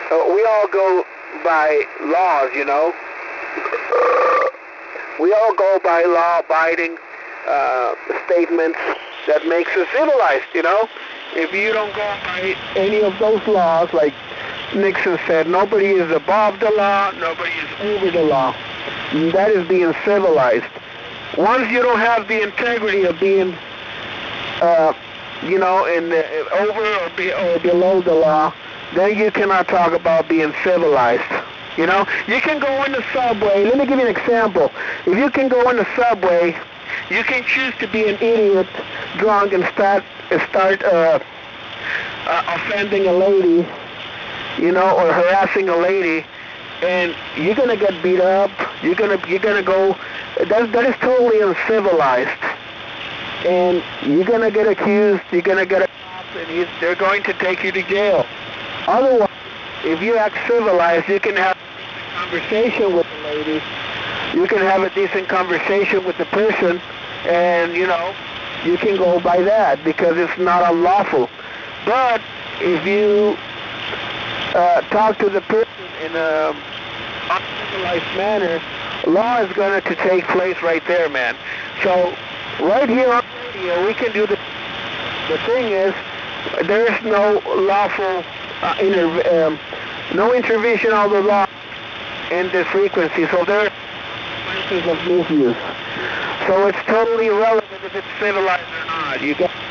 We all go by laws, you know. We all go by law-abiding statements that makes us civilized, you know. If you don't go by any of those laws, like Nixon said, nobody is above the law, nobody is over the law. That is being civilized. Once you don't have the integrity of being, you know, over or below the law, then you cannot talk about being civilized. You know, you can go in the subway. Let me give you an example. If you can go in the subway, you can choose to be an idiot, drunk, and start offending a lady, you know, or harassing a lady, and you're gonna get beat up. You're gonna go. That is totally uncivilized, and you're gonna get accused. You're gonna get a cop, and they're going to take you to jail. Otherwise, if you act civilized, you can have a conversation with the lady. You can have a decent conversation with the person, and, you know, you can go by that because it's not unlawful. But if you talk to the person in a uncivilized manner, law is going to take place right there, man. So right here on radio, we can do the thing is, there is no lawful no intervention of the law in this frequency, so there are consequences of misuse. So it's totally irrelevant if it's civilized or not. You get